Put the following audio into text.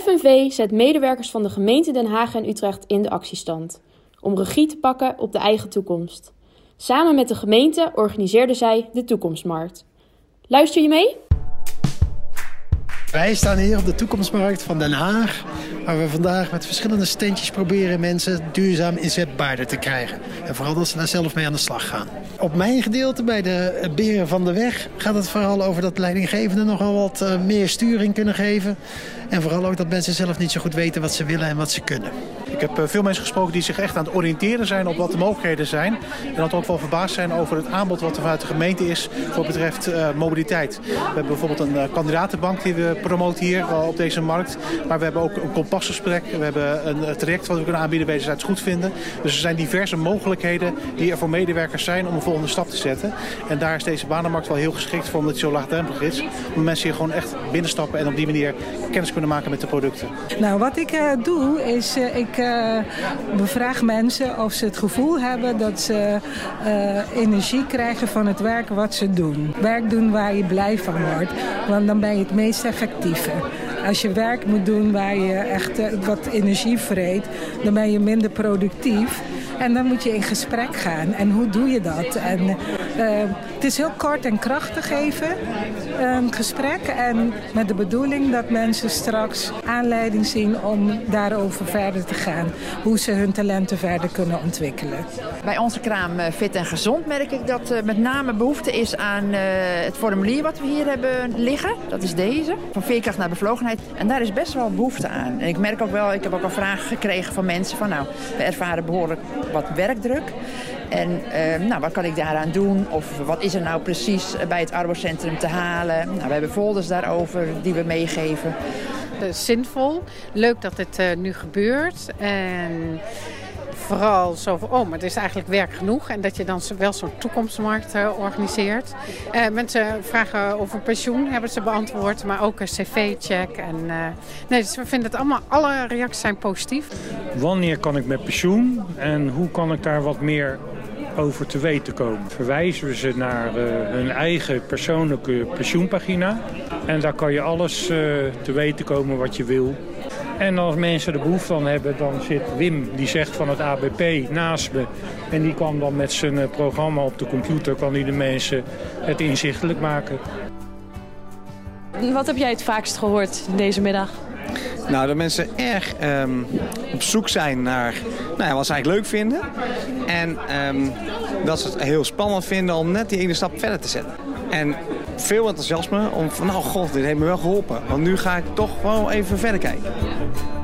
FNV zet medewerkers van de gemeente Den Haag en Utrecht in de actiestand om regie te pakken op de eigen toekomst. Samen met de gemeente organiseerden zij de Toekomstmarkt. Luister je mee? Wij staan hier op de Toekomstmarkt van Den Haag, waar we vandaag met verschillende standjes proberen mensen duurzaam inzetbaarder te krijgen. En vooral dat ze daar zelf mee aan de slag gaan. Op mijn gedeelte bij de Beren van de Weg gaat het vooral over dat leidinggevenden nogal wat meer sturing kunnen geven. En vooral ook dat mensen zelf niet zo goed weten wat ze willen en wat ze kunnen. Ik heb veel mensen gesproken die zich echt aan het oriënteren zijn op wat de mogelijkheden zijn. En dat ook wel verbaasd zijn over het aanbod wat er vanuit de gemeente is voor wat betreft mobiliteit. We hebben bijvoorbeeld een kandidatenbank die we promoten hier op deze markt. Maar we hebben ook een kompasgesprek. We hebben een traject wat we kunnen aanbieden bij het goed vinden. Dus er zijn diverse mogelijkheden die er voor medewerkers zijn om een volgende stap te zetten. En daar is deze banenmarkt wel heel geschikt voor, omdat het zo laagdrempelig is. Om mensen hier gewoon echt binnenstappen en op die manier kennis kunnen maken met de producten. Nou, wat ik doe is, ik bevraag mensen of ze het gevoel hebben dat ze energie krijgen van het werk wat ze doen. Werk doen waar je blij van wordt, want dan ben je het meest effectiever. Als je werk moet doen waar je echt wat energie vreet, dan ben je minder productief. En dan moet je in gesprek gaan. En hoe doe je dat? En het is heel kort en krachtig even, een gesprek. En met de bedoeling dat mensen straks aanleiding zien om daarover verder te gaan. Hoe ze hun talenten verder kunnen ontwikkelen. Bij onze kraam Fit en Gezond merk ik dat met name behoefte is aan het formulier wat we hier hebben liggen. Dat is deze, van veerkracht naar bevlogenheid. En daar is best wel behoefte aan. En ik merk ook wel, ik heb ook al vragen gekregen van mensen van nou, we ervaren behoorlijk wat werkdruk. En wat kan ik daaraan doen? Of wat is er nou precies bij het arbeidscentrum te halen? Nou, we hebben folders daarover die we meegeven. Zinvol. Leuk dat het nu gebeurt. En vooral zo van, maar het is eigenlijk werk genoeg. En dat je dan wel zo'n toekomstmarkt organiseert. Mensen vragen over pensioen, hebben ze beantwoord. Maar ook een cv-check. Dus we vinden het allemaal, alle reacties zijn positief. Wanneer kan ik met pensioen? En hoe kan ik daar wat meer over te weten komen? Verwijzen we ze naar hun eigen persoonlijke pensioenpagina. En daar kan je alles te weten komen wat je wil. En als mensen er behoefte aan hebben, dan zit Wim, die zegt van het ABP, naast me. En die kan dan met zijn programma op de computer, kan die de mensen het inzichtelijk maken. Wat heb jij het vaakst gehoord deze middag? Nou, dat mensen erg op zoek zijn naar wat ze eigenlijk leuk vinden. En dat ze het heel spannend vinden om net die ene stap verder te zetten. En veel enthousiasme om van, dit heeft me wel geholpen. Want nu ga ik toch wel even verder kijken.